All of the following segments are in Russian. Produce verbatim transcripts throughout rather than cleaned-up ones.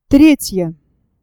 Третье.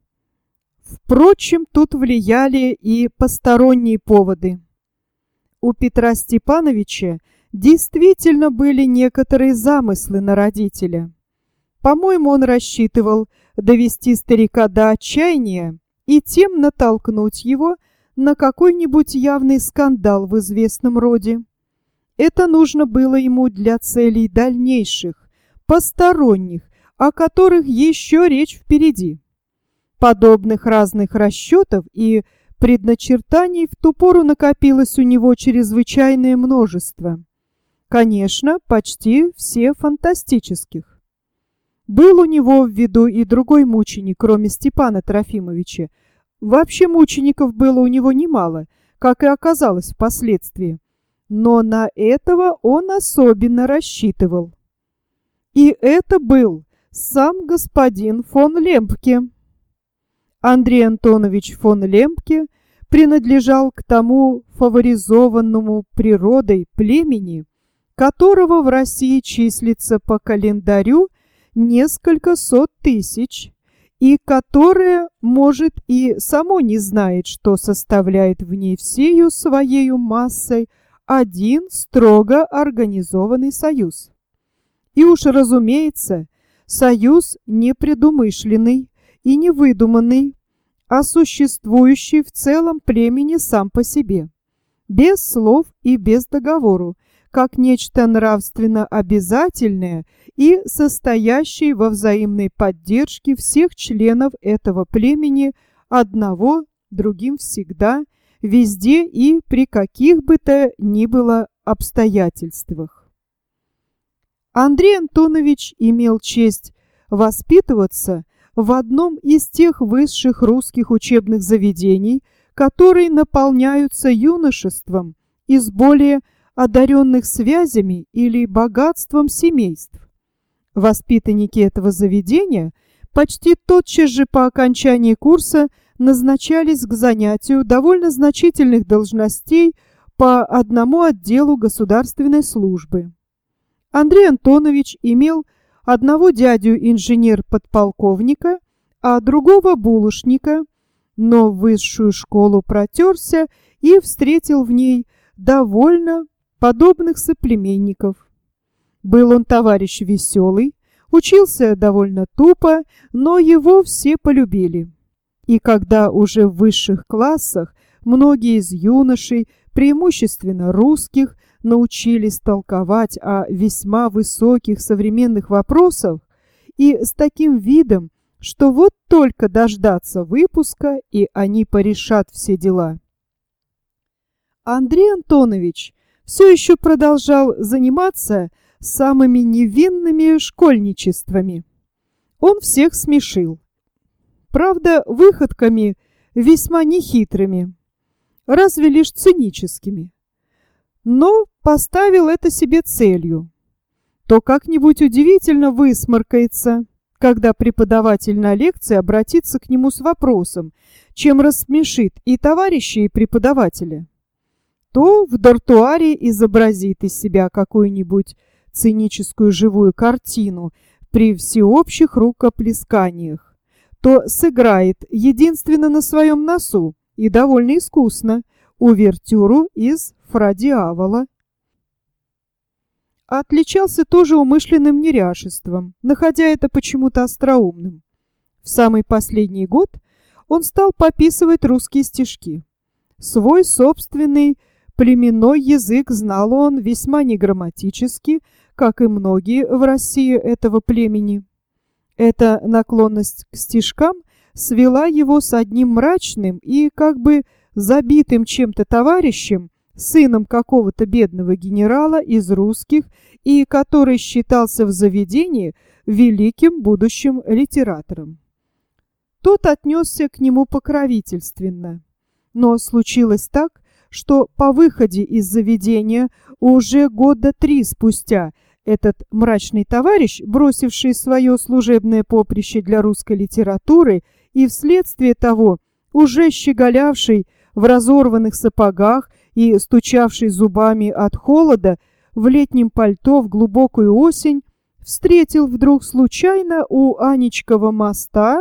Впрочем, тут влияли и посторонние поводы. У Петра Степановича действительно были некоторые замыслы на родителя. По-моему, он рассчитывал довести старика до отчаяния и тем натолкнуть его на какой-нибудь явный скандал в известном роде. Это нужно было ему для целей дальнейших, посторонних, о которых еще речь впереди. Подобных разных расчетов и предначертаний в ту пору накопилось у него чрезвычайное множество. Конечно, почти все фантастических. Был у него в виду и другой мученик, кроме Степана Трофимовича. Вообще мучеников было у него немало, как и оказалось впоследствии. Но на этого он особенно рассчитывал. И это был сам господин фон Лембке. Андрей Антонович фон Лембке принадлежал к тому фаворизованному природой племени, которого в России числится по календарю несколько сот тысяч, и которое, может, и само не знает, что составляет в ней всею своею массой один строго организованный союз. И уж, разумеется, союз непредумышленный и невыдуманный, а существующий в целом племени сам по себе, без слов и без договору, как нечто нравственно обязательное и состоящее во взаимной поддержке всех членов этого племени одного другим всегда, везде и при каких бы то ни было обстоятельствах. Андрей Антонович имел честь воспитываться в одном из тех высших русских учебных заведений, которые наполняются юношеством из более одаренных связями или богатством семейств. Воспитанники этого заведения почти тотчас же по окончании курса назначались к занятию довольно значительных должностей по одному отделу государственной службы. Андрей Антонович имел одного дядю-инженер-подполковника, а другого булочника, но в высшую школу протерся и встретил в ней довольно подобных соплеменников. Был он товарищ веселый, учился довольно тупо, но его все полюбили. И когда уже в высших классах многие из юношей, преимущественно русских, научились толковать о весьма высоких современных вопросах и с таким видом, что вот только дождаться выпуска, и они порешат все дела. Андрей Антонович все еще продолжал заниматься самыми невинными школьничествами. Он всех смешил. Правда, выходками весьма нехитрыми, разве лишь циническими. Но поставил это себе целью. То как-нибудь удивительно высморкается, когда преподаватель на лекции обратится к нему с вопросом, чем рассмешит и товарища, и преподавателя. То в дартуаре изобразит из себя какую-нибудь циническую живую картину при всеобщих рукоплесканиях, то сыграет единственно на своем носу и довольно искусно увертюру из «Фра Дьявола». Отличался тоже умышленным неряшеством, находя это почему-то остроумным. В самый последний год он стал пописывать русские стишки. Свой собственный племенной язык знал он весьма неграмматически, как и многие в России этого племени. Эта наклонность к стишкам свела его с одним мрачным и как бы забитым чем-то товарищем, сыном какого-то бедного генерала из русских, и который считался в заведении великим будущим литератором. Тот отнесся к нему покровительственно. Но случилось так, что по выходе из заведения уже года три спустя этот мрачный товарищ, бросивший свое служебное поприще для русской литературы и вследствие того уже щеголявший в разорванных сапогах и стучавший зубами от холода в летнем пальто в глубокую осень, встретил вдруг случайно у Анечкова моста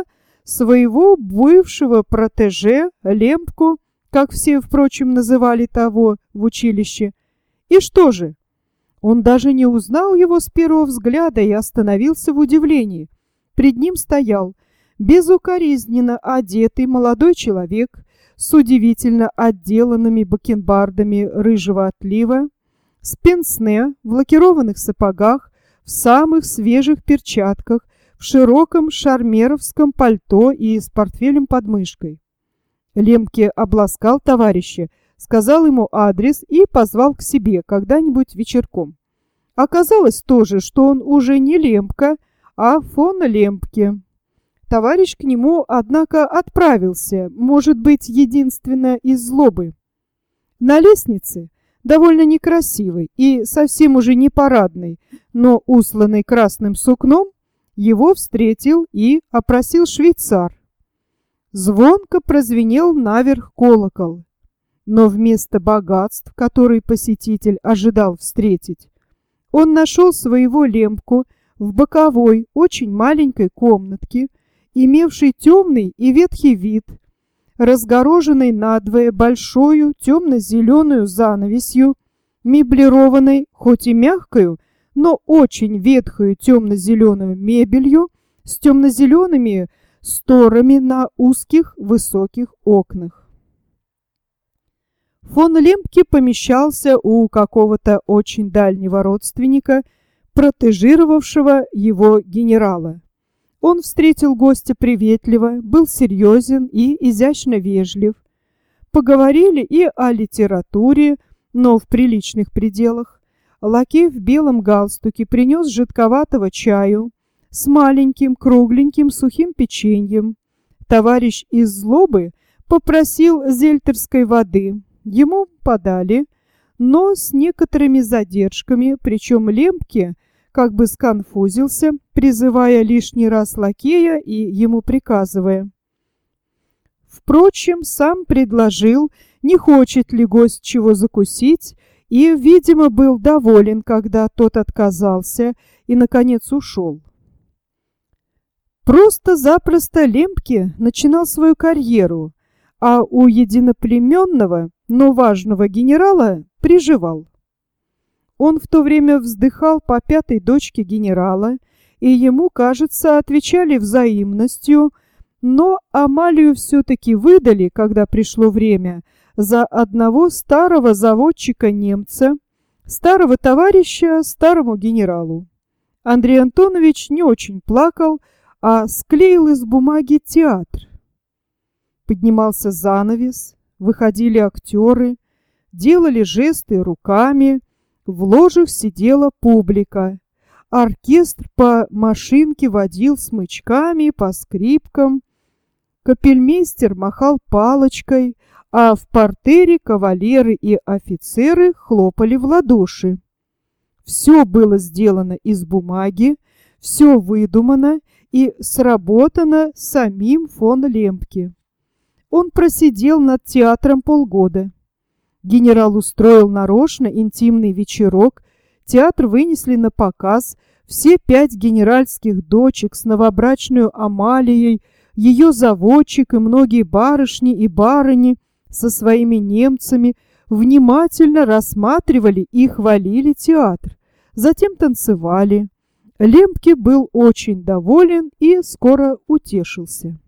своего бывшего протеже Лемпку, как все, впрочем, называли того в училище. И что же? Он даже не узнал его с первого взгляда и остановился в удивлении. Пред ним стоял безукоризненно одетый молодой человек с удивительно отделанными бакенбардами рыжего отлива, с пенсне, в лакированных сапогах, в самых свежих перчатках, в широком шармеровском пальто и с портфелем под мышкой. Лемпке обласкал товарища, сказал ему адрес и позвал к себе когда-нибудь вечерком. Оказалось тоже, что он уже не Лемпка, а фон Лемпке. Товарищ к нему, однако, отправился, может быть, единственно из злобы. На лестнице, довольно некрасивой и совсем уже не парадной, но усланной красным сукном, его встретил и опросил швейцар. Звонко прозвенел наверх колокол. Но вместо богатств, которые посетитель ожидал встретить, он нашел своего Лемпку в боковой, очень маленькой комнатке, имевшей темный и ветхий вид, разгороженной надвое большою темно-зеленую занавесью, меблированной, хоть и мягкою, но очень ветхою темно-зеленую мебелью с темно-зелеными сторами на узких высоких окнах. Фон Лемпке помещался у какого-то очень дальнего родственника, протежировавшего его генерала. Он встретил гостя приветливо, был серьезен и изящно вежлив. Поговорили и о литературе, но в приличных пределах. Лакей в белом галстуке принес жидковатого чаю с маленьким кругленьким сухим печеньем. Товарищ из злобы попросил зельтерской воды. Ему подали, но с некоторыми задержками, причем Лемпке как бы сконфузился, призывая лишний раз лакея и ему приказывая. Впрочем, сам предложил, не хочет ли гость чего закусить, и, видимо, был доволен, когда тот отказался и, наконец, ушел. Просто-запросто Лемпке начинал свою карьеру, а у единоплеменного, но важного генерала приживал. Он в то время вздыхал по пятой дочке генерала, и ему, кажется, отвечали взаимностью, но Амалию все-таки выдали, когда пришло время, за одного старого заводчика-немца, старого товарища старому генералу. Андрей Антонович не очень плакал, а склеил из бумаги театр. Поднимался занавес, выходили актеры, делали жесты руками, в ложах сидела публика. Оркестр по машинке водил смычками по скрипкам. Капельмейстер махал палочкой, а в партере кавалеры и офицеры хлопали в ладоши. Все было сделано из бумаги, все выдумано и сработано самим фон Лемпке. Он просидел над театром полгода. Генерал устроил нарочно интимный вечерок, театр вынесли на показ, все пять генеральских дочек с новобрачную Амалией, ее заводчик и многие барышни и барыни со своими немцами внимательно рассматривали и хвалили театр, затем танцевали. Лемпке был очень доволен и скоро утешился.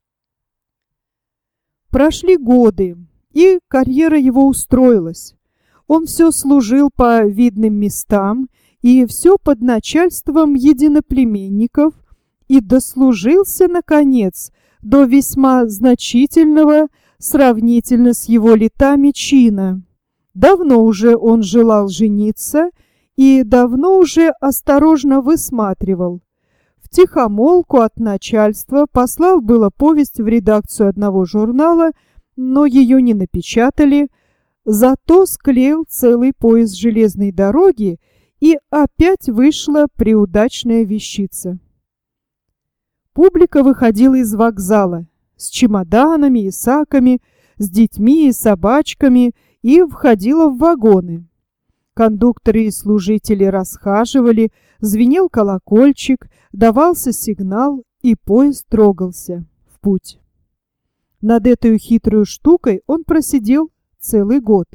Прошли годы, и карьера его устроилась. Он все служил по видным местам и все под начальством единоплеменников и дослужился, наконец, до весьма значительного сравнительно с его летами чина. Давно уже он желал жениться и давно уже осторожно высматривал. Втихомолку от начальства послал было повесть в редакцию одного журнала, но ее не напечатали, зато склеил целый пояс железной дороги, и опять вышла преудачная вещица. Публика выходила из вокзала с чемоданами и саками, с детьми и собачками и входила в вагоны. Кондукторы и служители расхаживали, звенел колокольчик, давался сигнал, и поезд трогался. В путь. Над этой хитрой штукой он просидел целый год.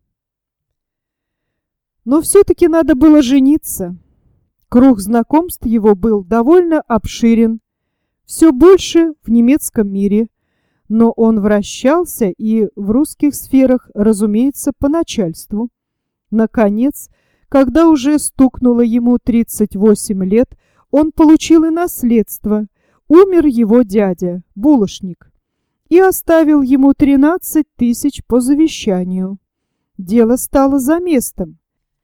Но все-таки надо было жениться. Круг знакомств его был довольно обширен, все больше в немецком мире, но он вращался и в русских сферах, разумеется, по начальству. Наконец, когда уже стукнуло ему тридцать восемь лет, он получил и наследство. Умер его дядя, булочник, и оставил ему тринадцать тысяч по завещанию. Дело стало за местом.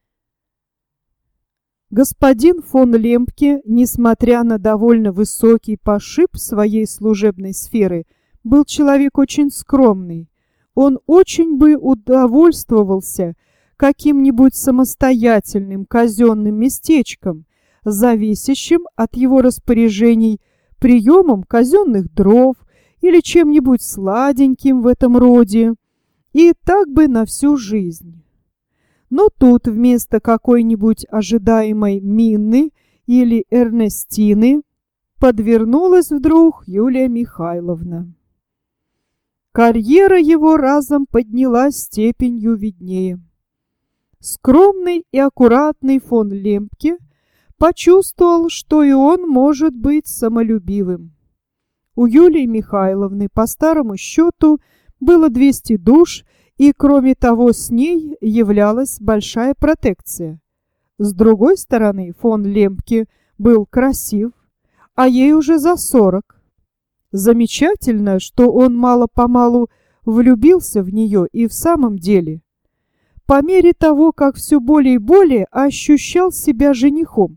Господин фон Лембке, несмотря на довольно высокий пошиб своей служебной сферы, был человек очень скромный. Он очень бы удовольствовался каким-нибудь самостоятельным казенным местечком, зависящим от его распоряжений приемом казенных дров или чем-нибудь сладеньким в этом роде, и так бы на всю жизнь. Но тут вместо какой-нибудь ожидаемой Минны или Эрнестины подвернулась вдруг Юлия Михайловна. Карьера его разом поднялась степенью виднее. Скромный и аккуратный фон Лембке почувствовал, что и он может быть самолюбивым. У Юлии Михайловны, по старому счету, было двести душ, и, кроме того, с ней являлась большая протекция. С другой стороны, фон Лембке был красив, а ей уже за сорок. Замечательно, что он мало-помалу влюбился в нее и в самом деле, по мере того, как все более и более ощущал себя женихом.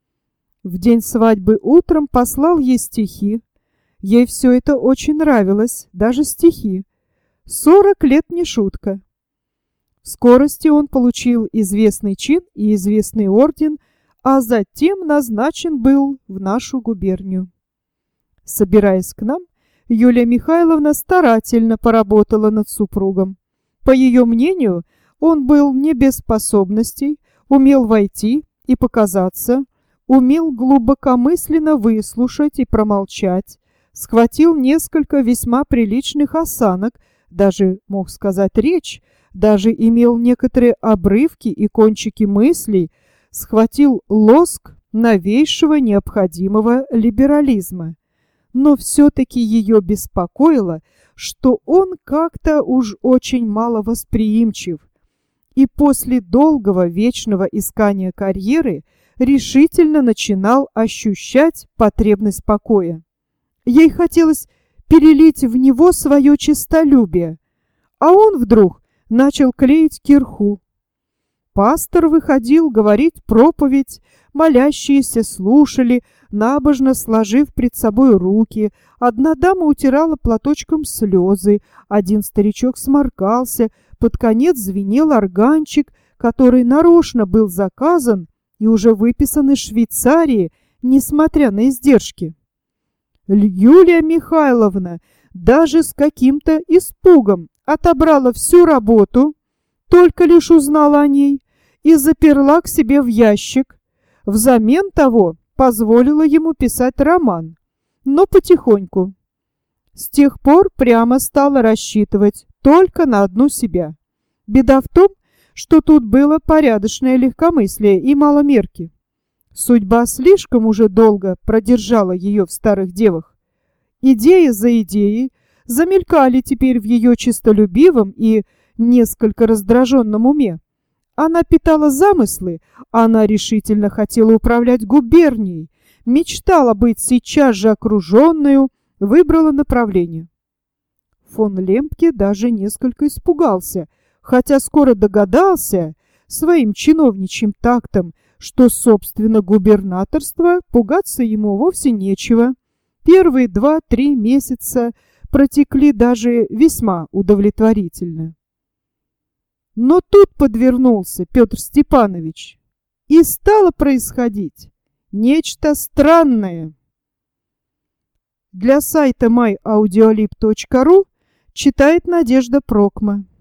В день свадьбы утром послал ей стихи. Ей все это очень нравилось, даже стихи. Сорок лет не шутка. В скорости он получил известный чин и известный орден, а затем назначен был в нашу губернию. Собираясь к нам, Юлия Михайловна старательно поработала над супругом. По ее мнению, он был не без способностей, умел войти и показаться, умел глубокомысленно выслушать и промолчать, схватил несколько весьма приличных осанок, даже мог сказать речь, даже имел некоторые обрывки и кончики мыслей, схватил лоск новейшего необходимого либерализма. Но все-таки ее беспокоило, что он как-то уж очень мало восприимчив, и после долгого вечного искания карьеры решительно начинал ощущать потребность покоя. Ей хотелось перелить в него свое честолюбие, а он вдруг начал клеить кирху. Пастор выходил говорить проповедь, молящиеся слушали, набожно сложив пред собой руки. Одна дама утирала платочком слезы, один старичок сморкался, под конец звенел органчик, который нарочно был заказан и уже выписан из Швейцарии, несмотря на издержки. Юлия Михайловна даже с каким-то испугом отобрала всю работу, только лишь узнала о ней, и заперла к себе в ящик. Взамен того позволила ему писать роман, но потихоньку. С тех пор прямо стала рассчитывать только на одну себя. Беда в том, что тут было порядочное легкомыслие и мало мерки. Судьба слишком уже долго продержала ее в старых девах. Идеи за идеей замелькали теперь в ее честолюбивом и несколько раздраженном уме. Она питала замыслы, она решительно хотела управлять губернией, мечтала быть сейчас же окруженную, выбрала направление. Фон Лембке даже несколько испугался, хотя скоро догадался своим чиновничьим тактом, что, собственно, губернаторство пугаться ему вовсе нечего. Первые два-три месяца протекли даже весьма удовлетворительно. Но тут подвернулся Петр Степанович, и стало происходить нечто странное. Для сайта май аудиолиб точка ру читает Надежда Прокма.